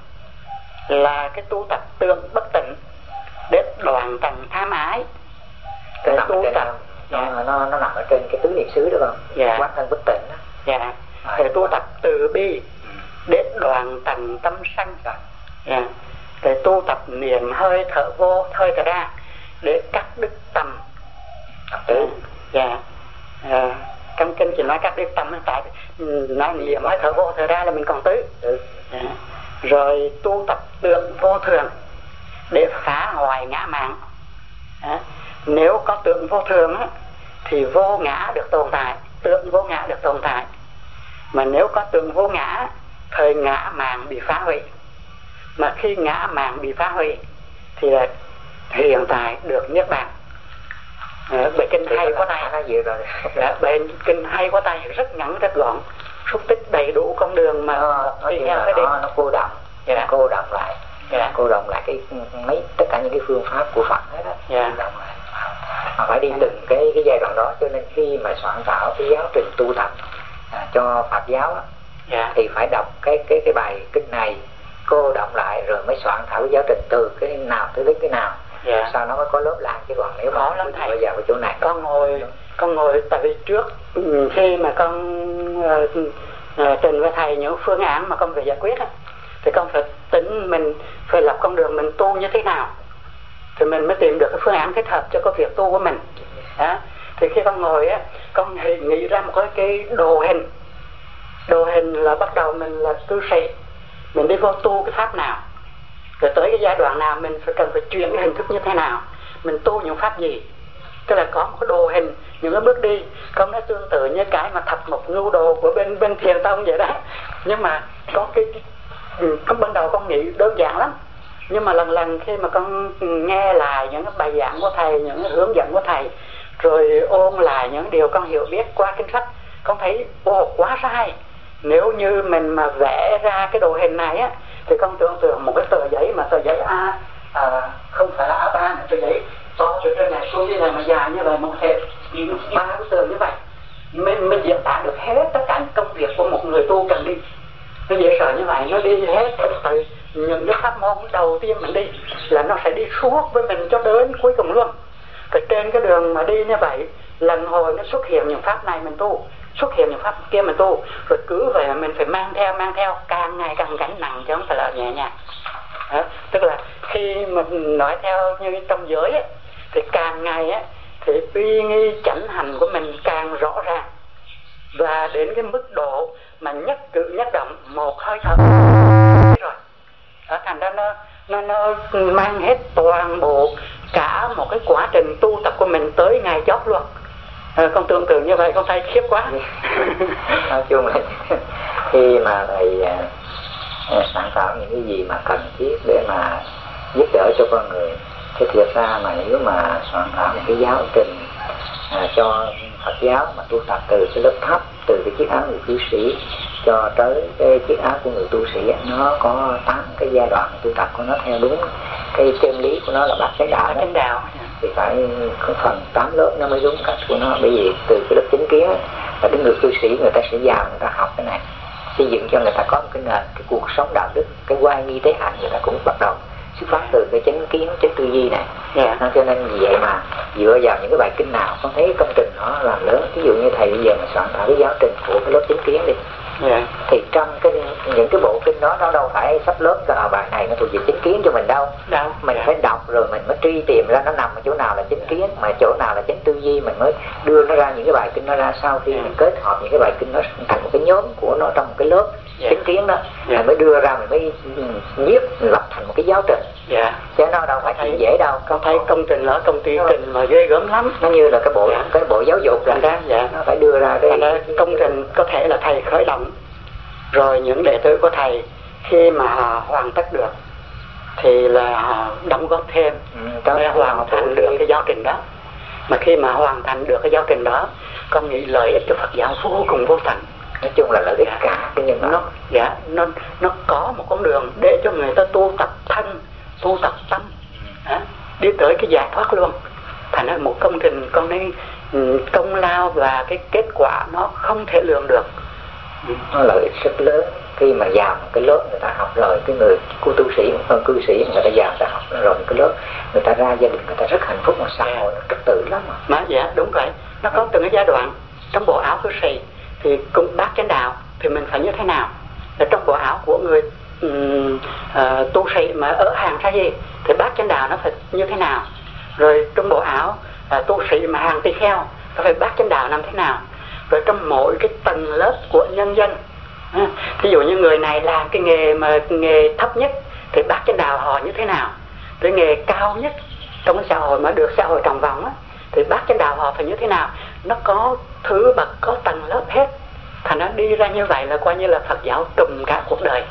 là cái tu tập tượng bất tịnh để đoạn tầng tham ái, để tu tập nó, yeah. nó nó nằm ở trên cái tứ niệm xứ đó không? Yeah. Quán thân bất tịnh đó. Dạ. Để tu tập từ bi để đoạn tầng tâm sanh. Yeah. Để tu tập niệm hơi thở vô hơi thở ra để cắt đứt tâm. Tứ. Dạ. À, trong kinh chỉ nói cắt đứt tâm, tại nói niệm hơi thở vô thở ra là mình còn tứ. Ừ. Yeah. Rồi tu tập tượng vô thường để phá hoại ngã mạn. À, nếu có tượng vô thường á, thì vô ngã được tồn tại, tượng vô ngã được tồn tại. Mà nếu có tượng vô ngã, thời ngã mạn bị phá hủy. Mà khi ngã mạn bị phá hủy thì là hiện tại được niết bàn. À, bài kinh hay quá tay. À, bài kinh hay quá tay, rất ngắn rất gọn, xúc tích đầy đủ con đường mà nó, đi theo cái đi. Nó, nó cô đọng, yeah. cô đọng lại, yeah. cô đọng lại cái mấy tất cả những cái phương pháp của Phật hết đó. Yeah. Mà phải đi từng cái cái giai đoạn đó, cho nên khi mà soạn thảo cái giáo trình tu tập à, cho Phật giáo á, yeah. thì phải đọc cái cái cái bài kinh này cô đọng lại rồi mới soạn thảo cái giáo trình từ cái nào tới đến cái nào. Yeah. Sau nó mới có lớp lại, chứ còn nếu mà khó lắm thầy. Bây giờ ở chỗ này con ngồi con ngồi tại vì trước khi mà con uh, uh, trình với thầy những phương án mà con phải giải quyết á, thì con phải tính mình phải lập con đường mình tu như thế nào thì mình mới tìm được cái phương án thích hợp cho cái việc tu của mình. Đó. Thì khi con ngồi á, con nghĩ ra một cái, cái đồ hình đồ hình là bắt đầu mình là cư sĩ, mình đi vô tu cái pháp nào, rồi tới cái giai đoạn nào mình phải cần phải chuyển cái hình thức như thế nào, mình tu những pháp gì, tức là có một cái đồ hình, những cái bước đi. Con nó tương tự như cái mà thập mục ngưu đồ của bên bên thiền tông vậy đó. Nhưng mà có cái con ban đầu con nghĩ đơn giản lắm, nhưng mà lần lần khi mà con nghe lại những cái bài giảng của thầy, những cái hướng dẫn của thầy, rồi ôn lại những điều con hiểu biết qua kinh sách, con thấy ồ quá sai. Nếu như mình mà vẽ ra cái đồ hình này á, thì con tưởng tượng một cái tờ giấy mà tờ giấy A à, không phải là A ba nữa, tờ giấy to từ trên này xuống dưới này mà dài như vậy, một thể ba cái tờ như vậy mình mình diễn tả được hết tất cả những công việc của một người tu cần đi. Nó dễ sợ như vậy, nó đi hết từ những cái pháp môn đầu tiên mình đi là nó sẽ đi suốt với mình cho đến cuối cùng luôn. Rồi trên cái đường mà đi như vậy, lần hồi nó xuất hiện những pháp này mình tu, xuất hiện những pháp kia mình tu, rồi cứ vậy mà mình phải mang theo mang theo càng ngày càng gánh nặng chứ không phải là nhẹ nhàng. Đó. Tức là khi mình nói theo như trong giới ấy, thì càng ngày ấy, thì uy nghi chánh hành của mình càng rõ ràng, và đến cái mức độ mà nhất cử nhất động một hơi thở rồi. Đó, thành ra nó, nó, nó mang hết toàn bộ cả một cái quá trình tu tập của mình tới ngày chót luôn. À, con tưởng tượng như vậy con thấy khiếp quá. Nói chung là khi mà thầy uh, sáng tạo những cái gì mà cần thiết để mà giúp đỡ cho con người, thì thiệt ra mà nếu mà soạn thảo một cái giáo trình à, cho Phật giáo mà tu tập từ cái lớp thấp, từ cái chiếc áo người cư sĩ cho tới cái chiếc áo của người tu sĩ, nó có tám cái giai đoạn tu tập của nó theo đúng cái chân lý của nó là bát chánh đạo. Chánh đạo thì phải có phần tám lớp nó mới đúng cách của nó. Bởi vì từ cái lớp chính kiến là cái người cư sĩ người ta sẽ vào người ta học cái này, xây dựng cho người ta có một cái nền, cái cuộc sống đạo đức, cái oai nghi tế hạnh người ta cũng bắt đầu xuất phát từ cái chánh kiến, chánh tư duy này. Yeah. Cho nên vì vậy mà dựa vào những cái bài kinh nào con thấy công trình nó làm lớn. Ví dụ như thầy bây giờ mà soạn thảo cái giáo trình của cái lớp chánh kiến đi, yeah. thì trong cái những cái bộ kinh đó nó đâu phải sắp lớp à, bài này nó thuộc về chánh kiến cho mình đâu. Đâu. Mình yeah. phải đọc rồi mình mới truy tìm ra nó nằm ở chỗ nào là chánh kiến, mà chỗ nào là chánh tư duy, mình mới đưa nó ra những cái bài kinh nó ra. Sau khi yeah. mình kết hợp những cái bài kinh nó thành một cái nhóm của nó trong một cái lớp yeah. chánh kiến đó, yeah. mình mới đưa ra, mình mới viết lập thành một cái giáo trình. Yeah. Chứ nó đâu phải chuyện dễ đâu. Con thấy công trình ở công ty trình mà ghê gớm lắm. Nó như là cái bộ yeah. cái bộ giáo dục rồi đó, dạ. nó phải đưa ra cái, cái công trình có thể là thầy khởi động, rồi những đệ tử của thầy khi mà hoàn tất được thì là đóng góp thêm để ừ, hoàn thành được cái giáo trình đó. Mà khi mà hoàn thành được cái giáo trình đó, con nghĩ lợi ích cho Phật giáo vô cùng vô tận. Nói chung là lợi ích dạ. cả cái nhân nó dạ nó nó có một con đường để cho người ta tu tập thân, tu tập tâm, à, đi tới cái giải thoát luôn. Thành ra một công trình con thấy công lao và cái kết quả nó không thể lường được. Nó lợi ích rất lớn. Khi mà vào một cái lớp người ta học rồi, cái người của tu sĩ, một phần cư sĩ người ta vào người ta học rồi cái lớp, người ta ra gia đình người ta rất hạnh phúc, mà xã hội nó trật tự lắm mà. Mà dạ đúng vậy, nó có từng cái giai đoạn. Trong bộ áo cư sĩ thì cũng bác chánh đạo thì mình phải như thế nào? Ở trong bộ áo của người um, uh, tu sĩ mà ở hàng sa di thì bác chánh đạo nó phải như thế nào? Rồi trong bộ áo uh, tu sĩ mà hàng tỳ kheo nó phải bác chánh đạo làm thế nào? Rồi trong mỗi cái tầng lớp của nhân dân, à, ví dụ như người này làm cái nghề mà nghề thấp nhất thì bác chánh đạo họ như thế nào? Rồi nghề cao nhất trong cái xã hội mà được xã hội tròn vòng á, thì bác chánh đạo họ phải như thế nào? Nó có thứ bậc, có tầng lớp hết. Thành nó đi ra như vậy là coi như là Phật giáo trùm cả cuộc đời.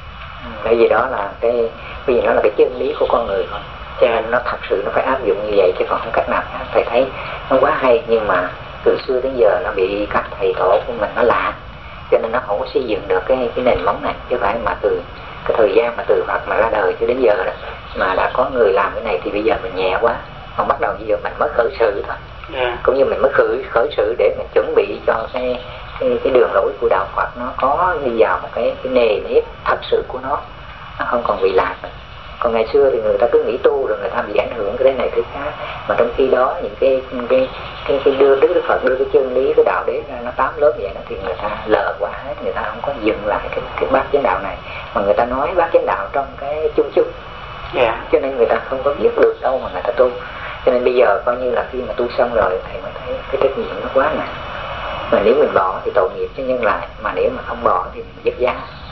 Cái gì đó là cái, vì nó là cái chân lý của con người thôi. Cho nên nó thật sự nó phải áp dụng như vậy, chứ còn không cách nào. Thầy thấy nó quá hay, nhưng mà từ xưa đến giờ nó bị các thầy tổ của mình nó lạ, cho nên nó không có xây dựng được cái cái nền móng này. Chứ phải mà từ cái thời gian mà từ Phật mà ra đời cho đến giờ đó mà đã có người làm cái này thì bây giờ mình nhẹ quá. Còn bắt đầu bây giờ mình mới khởi sự thôi. Yeah. Cũng như mình mới khởi khởi sự để mình chuẩn bị cho cái cái, cái đường lối của đạo Phật nó có đi vào một cái cái nề nếp thật sự của nó, nó không còn bị lạc. Còn ngày xưa thì người ta cứ nghĩ tu rồi người ta bị ảnh hưởng cái này cái khác, mà trong khi đó những cái cái cái, cái đưa Đức Phật đưa cái chân lý cái đạo đế ra nó tám lớp vậy đó, thì người ta lờ qua hết, người ta không có dừng lại cái cái bát chánh đạo này, mà người ta nói bát chánh đạo trong cái chung chung. Yeah. Cho nên người ta không có biết được đâu mà người ta tu. Cho nên bây giờ coi như là khi mà tu xong rồi thầy mới thấy cái trách nhiệm nó quá nặng. Mà nếu mình bỏ thì tội nghiệp cho nhân lại, mà nếu mà không bỏ thì mình dứt giá.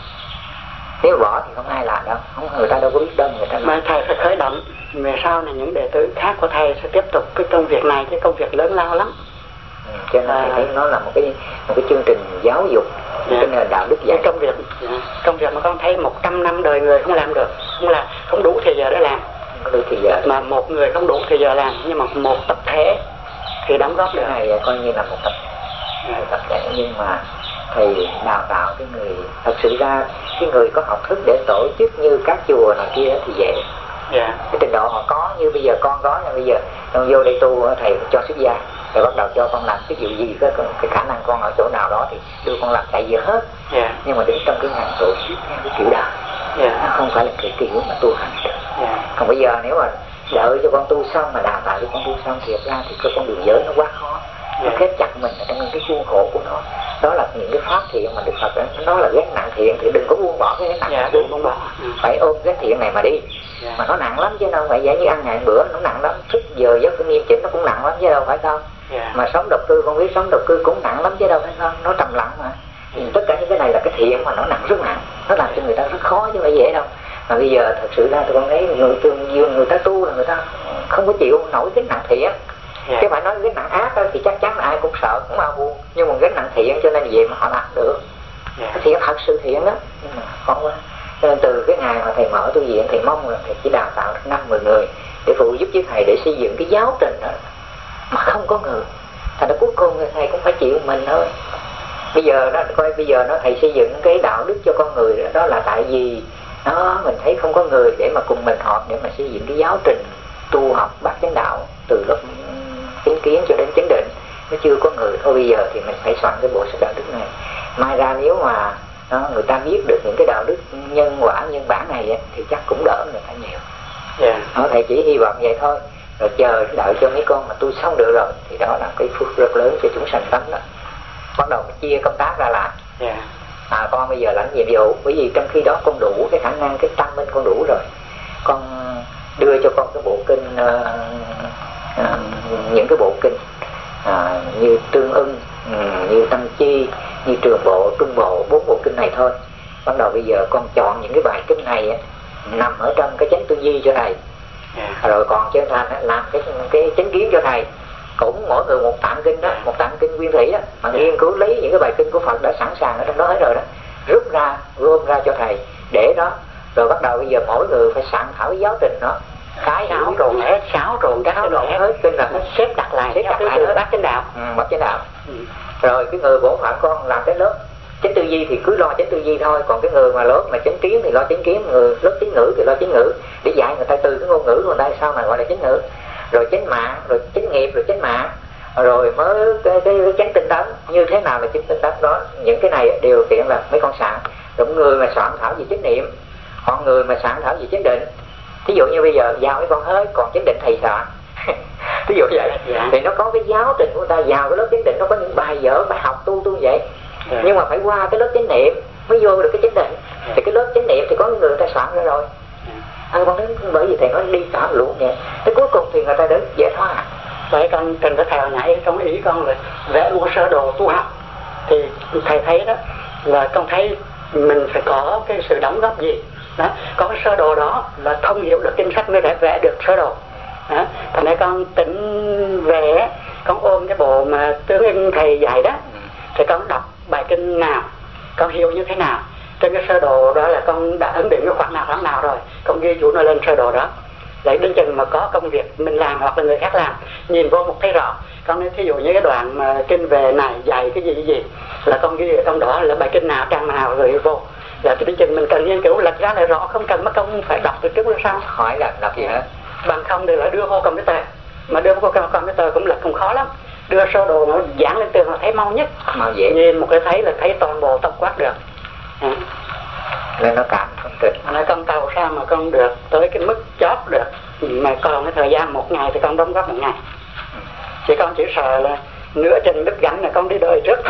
Nếu bỏ thì không ai làm đâu, không, người ta đâu có biết đâu người ta làm. Mà thầy phải khởi động, về sau này những đệ tử khác của thầy sẽ tiếp tục cái công việc này, cái công việc lớn lao lắm. Ừ, cho nên à, thầy thấy nó là một cái một cái chương trình giáo dục, yeah. Cái nền đạo đức dạy. Công việc, yeah. Công việc mà con thấy một trăm năm đời người không làm được, không là không đủ thời giờ để làm. Không đủ thời giờ. Mà một người không đủ thời giờ làm, nhưng mà một tập thể thì đóng góp được. Cái này coi như là một tập, yeah. một tập thể, nhưng mà thầy đào tạo cái người thật sự ra cái người có học thức để tổ chức như các chùa này kia thì dễ. Yeah. Cái trình độ họ có như bây giờ con có, nhưng bây giờ con vô đây tu thầy cho xuất gia rồi bắt đầu cho con làm cái điều gì, cái, cái khả năng con ở chỗ nào đó thì đưa con làm chạy gì hết. Yeah. Nhưng mà đến trong cái ngành tổ chức theo cái kiểu đó, yeah. Nó không phải là cái kiểu mà tu hành được. Yeah. Còn bây giờ nếu mà đợi cho con tu xong mà đào tạo cho con tu xong thì thật ra thì cái con đường giới nó quá khó. Nó khép chặt mình ở trong cái khuôn khổ của nó. Đó là những cái pháp thiện mà Đức Phật đó, nó là ghét nặng thiện thì đừng có buông bỏ cái nặng. Dạ, đừng buông bỏ. Ừ. Phải ôm cái thiện này mà đi. Dạ. Mà nó nặng lắm chứ đâu phải vậy, như ăn ngày bữa nó nặng lắm, thức giờ giấc nghiêm chỉnh nó cũng nặng lắm chứ đâu phải không. Dạ. Mà sống độc cư, con biết sống độc cư cũng nặng lắm chứ đâu phải không, nó trầm lặng mà. Ừ. Tất cả những cái này là cái thiện mà nó nặng rất nặng, nó làm cho người ta rất khó chứ không phải dễ đâu. Mà bây giờ thật sự ra tôi con thấy người tương nhiều người ta tu là người ta không có chịu nổi cái nặng thiện. Yeah. Chứ phải nói cái nặng ác đó, thì chắc chắn ai cũng sợ, cũng mau buồn. Nhưng mà cái nặng thiện cho nên vậy mà họ làm được. Yeah. Cái thiện thật sự thiện đó, nhưng mà khó quá. Cho nên từ cái ngày mà thầy mở tu viện, thầy mong là thầy chỉ đào tạo được năm mười người để phụ giúp với thầy để xây dựng cái giáo trình đó, mà không có người. Thành ra cuối cùng thầy cũng phải chịu mình thôi. Bây giờ đó, coi bây giờ nó thầy xây dựng cái đạo đức cho con người đó, đó là tại vì nó mình thấy không có người để mà cùng mình họp để mà xây dựng cái giáo trình tu học bát chánh đạo từ lớp chánh kiến cho đến chánh định, nó chưa có người. Thôi bây giờ thì mình phải soạn cái bộ sách đạo đức này. Mai ra nếu mà đó, người ta biết được những cái đạo đức nhân quả nhân bản này thì chắc cũng đỡ người ta nhiều. Yeah. Nó thầy chỉ hy vọng vậy thôi, rồi chờ đợi cho mấy con mà tu xong được rồi thì đó là cái phước rất lớn cho chúng sanh tánh đó. Bắt đầu chia công tác ra làm. Yeah. À, con bây giờ lãnh nhiệm vụ, bởi vì trong khi đó con đủ cái khả năng, cái tâm minh con đủ rồi, con đưa cho con cái bộ kinh uh, uh, những cái bộ kinh uh, như Tương Ưng, um, như Tăng Chi, như Trường Bộ, Trung Bộ, bốn bộ kinh này thôi. Bắt đầu bây giờ con chọn những cái bài kinh này á, nằm ở trong cái chánh tư duy cho thầy. Yeah. Rồi còn trên thành làm cái cái chánh kiến cho thầy, cũng mỗi người một tạng kinh đó, một tạng kinh nguyên thủy đó, mà nghiên cứu lấy những cái bài kinh của Phật đã sẵn sàng ở trong đó hết rồi đó, rút ra gom ra cho thầy để đó. Rồi bắt đầu bây giờ mỗi người phải soạn thảo cái giáo trình đó, cái sáu trộn hết sáu trộn các sáu trộn hết kinh là xếp đặt lại, xếp đặt lại bát chánh đạo. Ừ, bát chánh đạo. Ừ. Rồi cái người bổn phận con làm cái lớp chánh tư duy thì cứ lo chánh tư duy thôi, còn cái người mà lớp mà chánh kiến thì lo chánh kiến, người lớp chánh ngữ thì lo chánh ngữ, để dạy người ta từ cái ngôn ngữ của người ta sau này gọi là chánh ngữ. Rồi chánh mạng, rồi chánh nghiệp, rồi chánh mạng, rồi mới cái, cái, cái chánh tinh tấn. Như thế nào là chánh tinh tấn đó, những cái này điều kiện là mấy con soạn. Rồi người mà soạn thảo về chánh niệm, còn người mà soạn thảo về chánh định. Thí dụ như bây giờ giao mấy con hết, còn chánh định thầy soạn. Thí dụ vậy, dạ. Thì nó có cái giáo trình của người ta vào cái lớp chánh định, nó có những bài vở, bài học tu tu vậy. Dạ. Nhưng mà phải qua cái lớp chánh niệm mới vô được cái chánh định. Dạ. Thì cái lớp chánh niệm thì có người, người ta soạn ra rồi. À, con thấy bởi vì thầy nói đi soạn luôn vậy, tới cuối cùng thì người ta đến dễ thoát. Vậy con trình với thầy hồi nãy trong ý con là vẽ luôn sơ đồ tu học, thì thầy thấy đó là con thấy mình phải có cái sự đóng góp gì đó, có cái sơ đồ đó là thông hiểu được kinh sách mới để vẽ được sơ đồ đó. Thành ra con tỉnh về con ôm cái bộ mà Tương Ưng thầy dạy đó, thì con đọc bài kinh nào, con hiểu như thế nào, trên cái sơ đồ đó là con đã ấn định cái khoảng nào khoảng nào rồi, con ghi chú nó lên sơ đồ đó. Đấy, đến chừng mà có công việc mình làm hoặc là người khác làm, nhìn vô một thấy rõ. Con nói thí dụ như cái đoạn mà kinh về này dạy cái gì cái gì là con ghi ở trong đó là bài kinh nào trang nào rồi vô, là đến chừng mình cần nghiên cứu lật ra là rõ, không cần mất công phải đọc từ trước đến sau. Hỏi là đọc gì hết, bằng không thì là đưa vô computer, mà đưa vô computer cũng là không khó lắm. Đưa sơ đồ nó dán lên tường là thấy mau nhất, mau dễ, nhìn một cái thấy là thấy toàn bộ tổng quát được. À. Nên nó cảm không trình. Nói con tàu sao mà con được tới cái mức chót được, mà còn cái thời gian một ngày thì con đóng góp một ngày. Chỉ con chỉ sợ là nửa chân đứt gánh là con đi đời trước.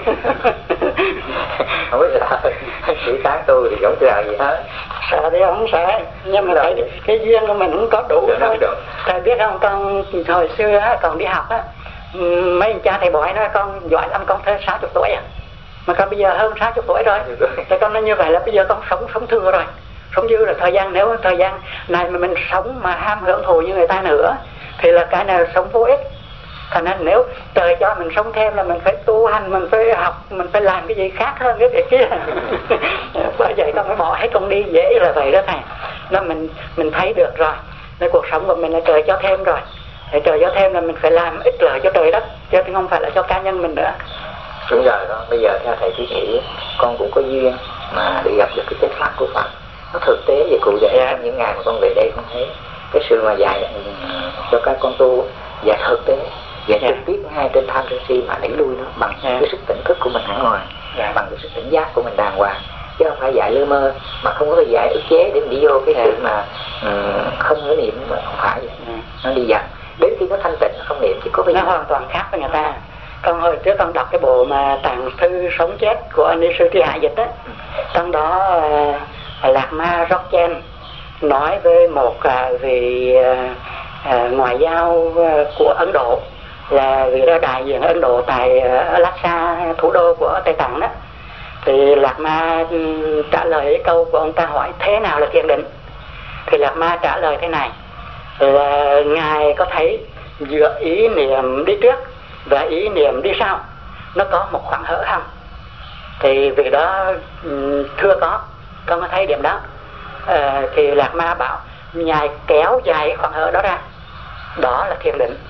Không biết sợ, chỉ sáng tu thì không sợ gì hết. Sợ thì không sợ, nhưng mà thấy cái duyên của mình không có đủ thôi. Thầy biết không, con hồi xưa á, còn đi học á, mấy anh cha thầy bói nói con giỏi lắm, con tới sáu mươi tuổi à, mà con bây giờ hơn sáu mươi tuổi rồi. Thì con nói như vậy là bây giờ con sống sống thừa rồi, sống dư rồi. Thời gian nếu thời gian này mà mình sống mà ham hưởng thụ như người ta nữa thì là cái này sống vô ích. Thành nên nếu trời cho mình sống thêm là mình phải tu hành, mình phải học, mình phải làm cái gì khác hơn cái việc kia. Bởi vậy con mới bỏ hết con đi, dễ là vậy đó thầy. Nó mình mình thấy được rồi, nên cuộc sống của mình là trời cho thêm rồi. Thì trời cho thêm là mình phải làm ích lợi cho trời đất, chứ không phải là cho cá nhân mình nữa. Đúng rồi đó, bây giờ theo thầy Thí Chỉ, con cũng có duyên mà đi gặp được cái chánh pháp của Phật. Nó thực tế về cụ thể. Yeah. Trong những ngày mà con về đây con thấy cái sự mà dạy cho các con tu dạy thực tế, dạy trực tiếp ngay trên tham sân si mà đẩy lui nó bằng yeah. cái sức tỉnh thức của mình hẳn ngoài, yeah. bằng cái sức tỉnh giác của mình đàng hoàng, chứ không phải dạy lơ mơ mà không có phải dạy ức chế để mình đi vô cái yeah. sự mà um, không ngữ niệm, mà không phải vậy. Yeah. Nó đi dần đến khi nó thanh tịnh nó không niệm chứ có bây giờ nó hoàn toàn khác với người ta. Con hồi trước con đọc cái bộ mà Tạng Thư Sống Chết của anh Sư Tri Hạ dịch á, trong đó uh, Lạc Ma Rochen nói với một uh, vị uh, uh, ngoại giao uh, của Ấn Độ, là vị đó đại diện Ấn Độ tại uh, Lhasa, thủ đô của Tây Tạng đó. Thì Lạc Ma um, trả lời câu của ông ta hỏi thế nào là thiền định. Thì Lạc Ma trả lời thế này, là ngài có thấy giữa ý niệm đi trước và ý niệm đi sau nó có một khoảng hở không? Thì vì đó thưa có, con có thấy điểm đó. À, thì Lạc Ma bảo ngài kéo dài khoảng hở đó ra, đó là thiền định.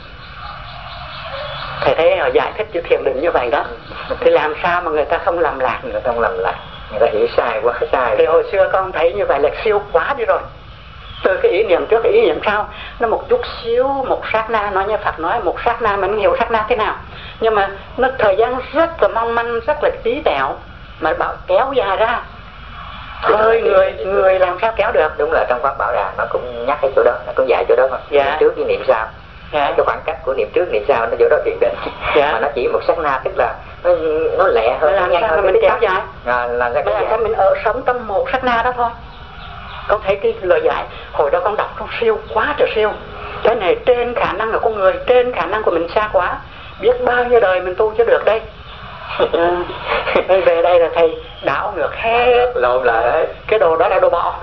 Thầy thấy họ giải thích chữ thiền định như vậy đó. Thì làm sao mà người ta không làm lạc? Người ta không làm lạc, người ta hiểu sai quá sai. Thì hồi xưa con thấy như vậy là siêu quá đi rồi. Từ cái ý niệm trước cái ý niệm sau nó một chút xíu, một sát na, nói như Phật nói một sát na mình hiểu sát na thế nào, nhưng mà nó thời gian rất là mong manh, rất là tí tẹo mà bảo kéo dài ra hơi người người làm sao kéo được. Đúng là trong Pháp Bảo Đà nó cũng nhắc cái chỗ đó, nó cũng dạy chỗ đó mà. Dạ. Niệm trước với niệm sau. Dạ. Cái khoảng cách của niệm trước niệm sau nó chỗ đó thiền định. Dạ. Mà nó chỉ một sát na, tức là nó, nó lẹ hơn, làm nhanh sao hơn mình kéo dài. À, làm sao, làm sao mình ở sống trong một sát na đó thôi. Con thấy cái lời giải hồi đó con đọc con siêu quá trời siêu. Cái này trên khả năng của con người, trên khả năng của mình xa quá. Biết bao nhiêu đời mình tu cho được đây. À, về đây là thầy đảo ngược hết, lộn lại cái đồ đó là đồ bỏ.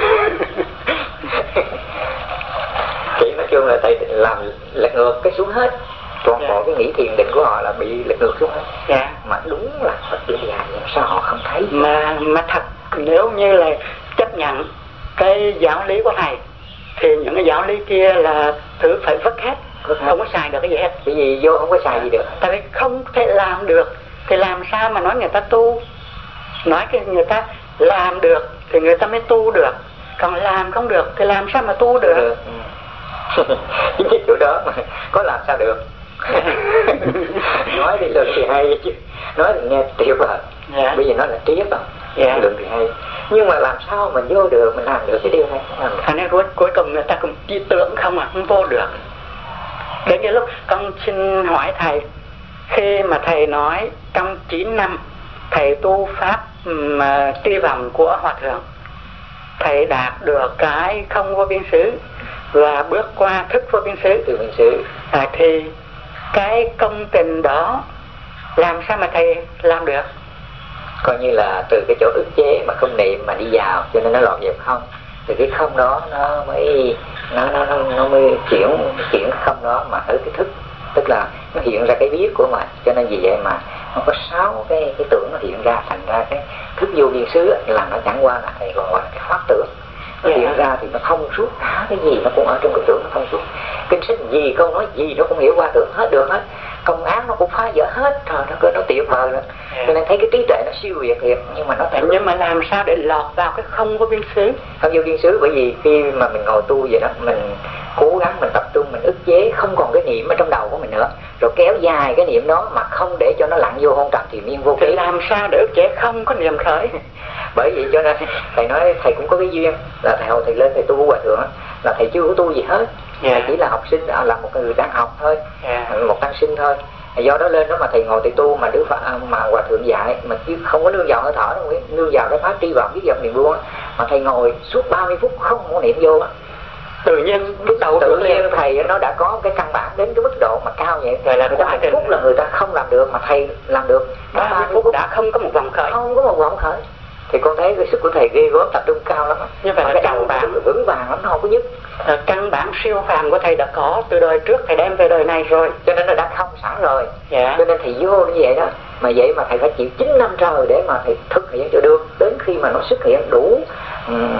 Chỉ nói chung là thầy làm lật ngược cái xuống hết, toàn bộ cái nghĩ thiền định của họ là bị lật ngược xuống hết. Dạ. Mà đúng là Phật lý giải làm sao họ không thấy. Mà mà thật nếu như là chấp nhận cái giáo lý của thầy thì những cái giáo lý kia là thứ phải vứt hết, không có xài được cái gì hết. Cái gì vô không có xài gì được. Tại vì không thể làm được thì làm sao mà nói người ta tu. Nói cái người ta làm được thì người ta mới tu được, còn làm không được thì làm sao mà tu được. Được. Chính cái chỗ đó mà có làm sao được. Nói đi lần thì hay chứ, nói thì nghe triết rồi. Dạ. Bây giờ nói là triết rồi. Dạ. Lần thì hay, nhưng mà làm sao mình vô được, mình làm được cái điều này. Thành ra cuối, cuối cùng người ta cũng chỉ tưởng không à, không vô được. Đến cái lúc con xin hỏi thầy, khi mà thầy nói trong chín năm thầy tu pháp mà tri vọng của Hòa Thượng, thầy đạt được cái không vô biên xứ và bước qua thức vô biên xứ, từ biên xứ, à, thì cái công trình đó làm sao mà thầy làm được? Coi như là từ cái chỗ ức chế mà không niệm mà đi vào, cho nên nó lọt vào không. Từ cái không đó nó mới nó nó nó, nó mới chuyển chuyển cái không đó mà ở cái thức, tức là nó hiện ra cái biết của mình. Cho nên vì vậy mà nó có sáu cái cái tưởng nó hiện ra, thành ra cái thức vô biên xứ là nó chẳng qua là thầy còn gọi là cái pháp tưởng. Nó hiện ra thì nó thông suốt, cả cái gì nó cũng ở trong cái tưởng nó thông suốt. Kinh sách gì câu nói gì nó cũng hiểu qua tưởng hết được hết. Công án nó cũng phá vỡ hết, trời nó nó tuyệt vời rồi. Cho nên thấy cái trí tuệ nó siêu việt thiệt, nhưng mà nó phải nhưng mà làm sao để lọt vào cái không có biên xứ? Không vô biên xứ, bởi vì khi mà mình ngồi tu vậy đó, mình cố gắng mình tập trung, mình ức chế không còn cái niệm ở trong đầu của mình nữa, rồi kéo dài cái niệm đó mà không để cho nó lặn vô hôn trầm thì miên vô ký. Làm sao để ức chế không có niệm khởi? Bởi vậy cho nên thầy nói thầy cũng có cái duyên là thầy hồi thầy lên thầy tu Hòa Thượng là thầy chưa có tu gì hết. Yeah. Thầy chỉ là học sinh, là một người đang học thôi. Yeah. Một tăng sinh thôi. Do đó lên đó mà thầy ngồi thầy tu mà Đức Phật mà Hòa Thượng dạy mà chứ không có nương vào hơi thở đâu, nương vào cái pháp tri vọng với dòng niệm luôn á, mà thầy ngồi suốt ba mươi phút không có niệm vô á. Tự nhiên lúc đầu tự nhiên thầy nó đã có cái căn bản đến cái mức độ mà cao vậy. Rồi là người ta hạnh phúc là người ta không làm được mà thầy làm được. ba mươi phút đã không có một vòng khởi. Không có một vòng khởi. Thì con thấy cái sức của thầy ghê gớm, tập trung cao lắm. Như vậy là cái căn bản vững vàng lắm, nó không có nhất. Căn bản siêu phàm của thầy đã có từ đời trước, thầy đem về đời này rồi, cho nên nó đã không sẵn rồi. Dạ. Cho nên thầy vô như vậy đó. Mà vậy mà thầy phải chịu chín năm trời để mà thầy thực hiện cho được, đến khi mà nó xuất hiện đủ um,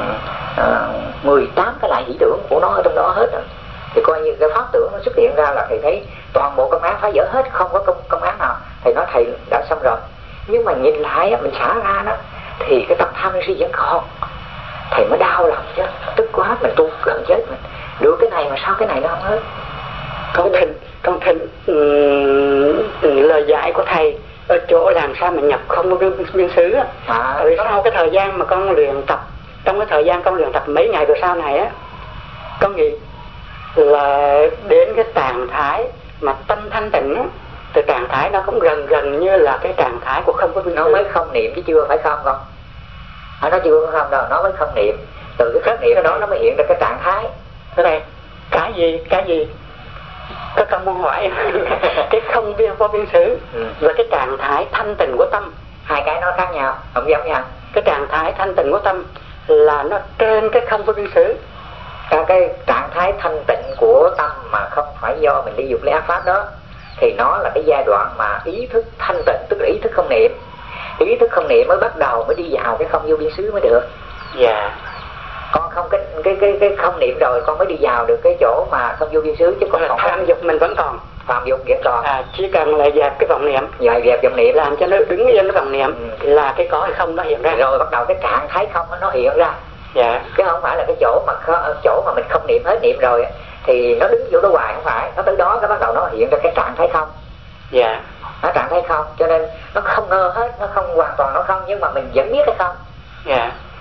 uh, mười tám cái loại hỷ tưởng của nó ở trong đó hết rồi. Thì coi như cái pháp tưởng nó xuất hiện ra là thầy thấy toàn bộ công án phá vỡ hết, không có công, công án nào. Thầy nói thầy đã xong rồi. Nhưng mà nhìn lại mình xả ra đó thì cái tâm tham si vẫn còn. Thầy mới đau lòng chứ, tức quá, mình tu gần chết mình được cái này mà sao cái này nó không hết. Con thịnh con thịnh um, lời dạy của thầy ở chỗ làm sao mà nhập không có biên, biên xứ á. À, vì sau cái thời gian mà con luyện tập, trong cái thời gian con luyện tập mấy ngày về sau này á, con nghĩ là đến cái trạng thái mà tâm thanh tịnh á, từ trạng thái nó cũng gần gần như là cái trạng thái của không có biên xứ. Nó mới không niệm chứ chưa phải không con. À, nó chưa có không đâu, nó mới không niệm. Từ cái khắc niệm đó nó mới hiện ra cái trạng thái. Thế này, cái gì, cái gì? Các con muốn hỏi cái không biên vô biên xứ ừ. và cái trạng thái thanh tịnh của tâm, hai cái nó khác nhau, không giống nhau. Cái trạng thái thanh tịnh của tâm là nó trên cái không vô biên xứ. Cái, cái trạng thái thanh tịnh của tâm mà không phải do mình đi dục lấy ác pháp đó, thì nó là cái giai đoạn mà ý thức thanh tịnh, tức là ý thức không niệm. Ý thức không niệm mới bắt đầu mới đi vào cái không vô biên xứ mới được. Dạ. Yeah. Con không cái cái cái cái không niệm rồi con mới đi vào được cái chỗ mà không vô biên xứ, chứ còn còn tham dục mình vẫn còn. Phạm dục vẫn còn. À, chỉ cần là dẹp cái vọng niệm, dẹp dẹp vọng niệm, làm cho nó đứng yên cái vọng niệm ừ. là cái có hay không nó hiện ra. Rồi bắt đầu cái trạng thái không nó hiện ra. Dạ. Chứ không phải là cái chỗ mà chỗ mà mình không niệm hết niệm rồi thì nó đứng chỗ đó hoài, không phải. Nó tới đó cái bắt đầu nó hiện ra cái trạng thái không. Dạ. Nó trạng thái không, cho nên nó không ngơ hết, nó không hoàn toàn nó không, nhưng mà mình vẫn biết cái không. Dạ.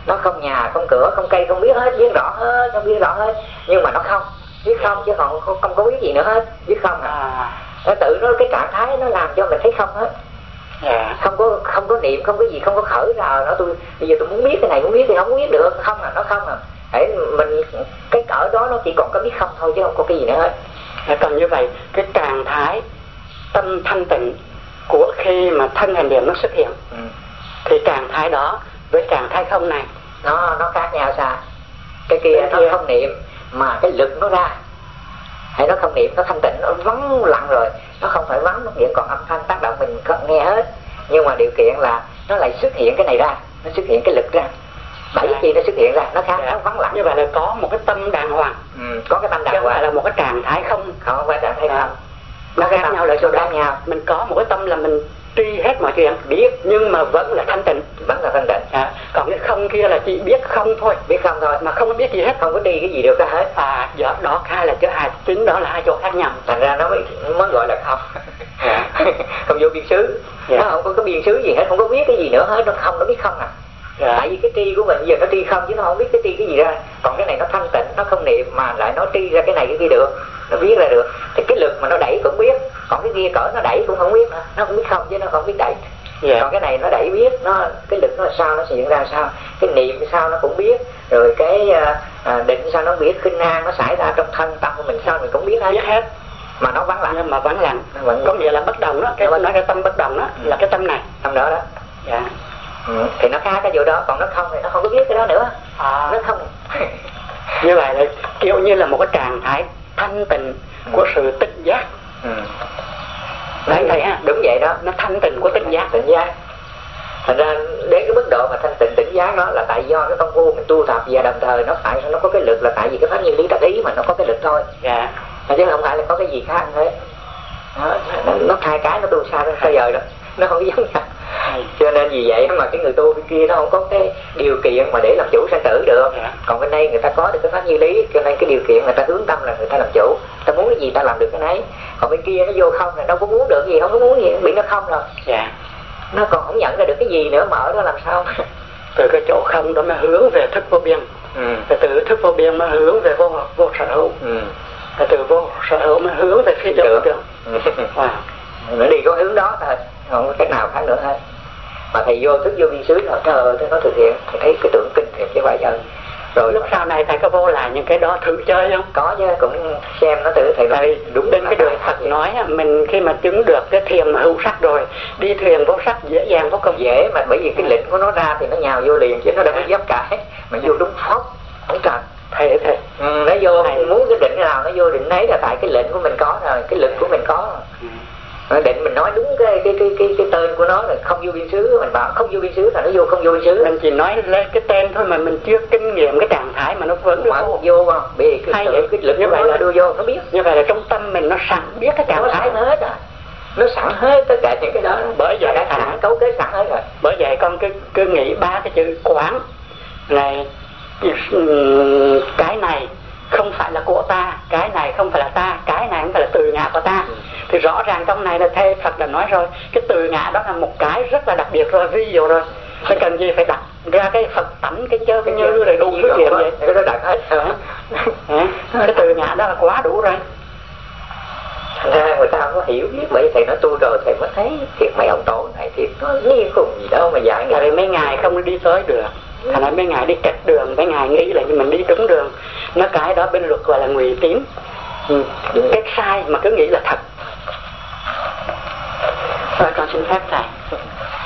nó không nhà không cửa không cây không biết hết, biết rõ hết, không biết rõ hết, nhưng mà nó không biết không chứ còn không, không có biết gì nữa hết, biết không à. Nó tự nó cái trạng thái nó làm cho mình thấy không hết. Yeah. Không có không có niệm, không có gì, không có khởi ra nó tôi bây giờ tôi muốn biết cái này muốn biết thì không biết được, không à, nó không à. Để mình cái cỡ đó nó chỉ còn có biết không thôi chứ không có cái gì nữa hết. Còn như vậy cái trạng thái tâm thanh tịnh của khi mà thân hành niệm nó xuất hiện, ừ. thì trạng thái đó với trạng thái không này nó nó khác nhau sao? Cái kia cái nó kia. Không niệm mà cái lực nó ra, hay nó không niệm nó thanh tịnh nó vắng lặng rồi, nó không phải vắng, nó hiện còn âm thanh tác động mình có nghe hết, nhưng mà điều kiện là nó lại xuất hiện cái này ra, nó xuất hiện cái lực ra, bảy chi nó xuất hiện ra, nó khác, nó vắng lặng. Như vậy là có một cái tâm đàng hoàng, ừ, có cái tâm đàng hoàng là một cái trạng thái không, không phải trạng thái không, à. Nó khác nhau là chỗ đó nhau. Mình có một cái tâm là mình tri hết mọi chuyện, biết nhưng mà vẫn là thanh tịnh, vẫn là thanh tịnh. À, còn cái không kia là chỉ biết không thôi, biết không thôi, mà không có biết gì hết, không có đi cái gì được cả hết. À, do đó hai là chỗ hai, chính đó là hai chỗ khác nhau. Thành ra nó mới mới gọi là không. À. Không vô biên xứ, yeah. Nó không có cái biên xứ gì hết, không có biết cái gì nữa hết, nó không, nó biết không à. Yeah. Tại vì cái tri của mình giờ nó tri không chứ nó không biết cái tri cái gì ra. Còn cái này nó thanh tịnh, nó không niệm mà lại nó tri ra cái này cái kia được, nó biết ra được. Thì cái lực mà nó đẩy cũng biết, còn cái kia cỡ nó đẩy cũng không biết nữa, nó không biết không chứ nó không biết đẩy. Yeah. Còn cái này nó đẩy biết, nó cái lực nó là sao, nó hiện ra sao, cái niệm sao nó cũng biết, rồi cái à, định sao nó biết, khinh an nó xảy ra trong thân tâm của mình sao mình cũng biết hết. Biết hết. Mà nó vắng lặng. Nhưng mà vắng lặng, có nghĩa là bất động đó, cái nói cái tâm bất động đó, ừ. là cái tâm này, tâm đó đó. Dạ. Ừ. Thì nó khác cái chỗ đó, còn nó không thì nó không có biết cái đó nữa. À. Nó không. Như vậy là kiểu như là một cái trạng thái thanh tịnh ừ. của sự tỉnh giác. Ừ. Đấy thầy ha, đúng vậy đó, nó thanh tịnh của tỉnh giác, tỉnh giác. Thành ra đến cái mức độ mà thanh tịnh tỉnh giác đó là tại do cái công phu mình tu tập và đồng thời nó phải nó có cái lực, là tại vì cái pháp như lý tác ý mà nó có cái lực thôi. Dạ. Chứ không phải là có cái gì khác thế. Đó, nó, nó hai cái nó tu xa ra sao giờ đó, nó không giống nhau. Cho nên vì vậy mà cái người tu bên kia nó không có cái điều kiện mà để làm chủ sanh tử được. Yeah. Còn bên đây người ta có được cái pháp như lý, cho nên cái điều kiện người ta hướng tâm là người ta làm chủ, ta muốn cái gì ta làm được cái nấy. Còn bên kia nó vô không là đâu có muốn được gì, không có muốn gì, bị nó không rồi. Yeah. Nó còn không nhận ra được cái gì nữa mà ở đó làm sao. Từ cái chỗ không đó mà hướng về thức vô biên, ừ. từ thức vô biên mà hướng về vô vô sở hữu, ừ. từ vô sở hữu mà hướng về phía được được. Wow. Nó đi có hướng đó thôi, không có cách nào khác nữa hết. Mà thầy vô thức vô biên xứ rồi thờ nó thực hiện, thầy thấy cái tưởng kinh thiệt chứ phải giờ. Rồi lúc sau này thầy có vô lại những cái đó thử chơi không? Có chứ, cũng xem nó tự thầy thầy đúng đến cái đường Phật nói mình khi mà chứng được cái thiền hữu sắc rồi, đi thiền vô sắc dễ dàng vô cùng. Dễ mà bởi vì cái lệnh của nó ra thì nó nhào vô liền chứ nó đâu có dấp cãi, mà vô đúng phóc không cần. Thầy thầy ừ, nó vô thầy muốn cái định nào nó vô định ấy là tại cái lệnh của mình có rồi, cái lực của mình có rồi. Ừ. Định mình nói đúng cái cái cái cái, cái tên của nó là không vô biên xứ, mình bảo không vô biên xứ là nó vô không vô biên xứ. Mình chỉ nói lên cái tên thôi mà mình chưa kinh nghiệm cái trạng thái mà nó vẫn được vô. vô không? Vì cái, cái, cái lực như vậy là đưa vô nó biết. Như vậy là trong tâm mình nó sẵn biết cái trạng thái hết rồi. Nó sẵn hết tất cả những cái đó. Bởi vậy đã sẵn cấu kết sẵn hết rồi. Bởi vậy con cứ cứ nghĩ ba cái chữ quán này, cái này không phải là của ta, cái này không phải là ta, cái này không phải là từ ngã của ta. Ừ. Thì rõ ràng trong này là thầy Phật đã nói rồi, cái từ ngã đó là một cái rất là đặc biệt rồi, ví dụ rồi. Phải cần gì phải đặt ra cái Phật tánh, cái chớ, cái như rồi đủ thứ chuyện vậy. Cái đó đặt hết. À, cái từ ngã đó là quá đủ rồi. Thành ra người ta không có hiểu biết, bởi vì thầy nói tu rồi thầy mới thấy thiệt mấy ông tổ này thiệt nó nghiêng cùng gì đâu mà dạy. Tại vì mấy ngài không đi tới được, thành ra mấy ngài đi kẹt đường, mấy ngài nghĩ là mình đi đúng đường. Nó cái đó bên luật gọi là ngụy tín, ừ. cái sai mà cứ nghĩ là thật. Rồi con xin phép thầy.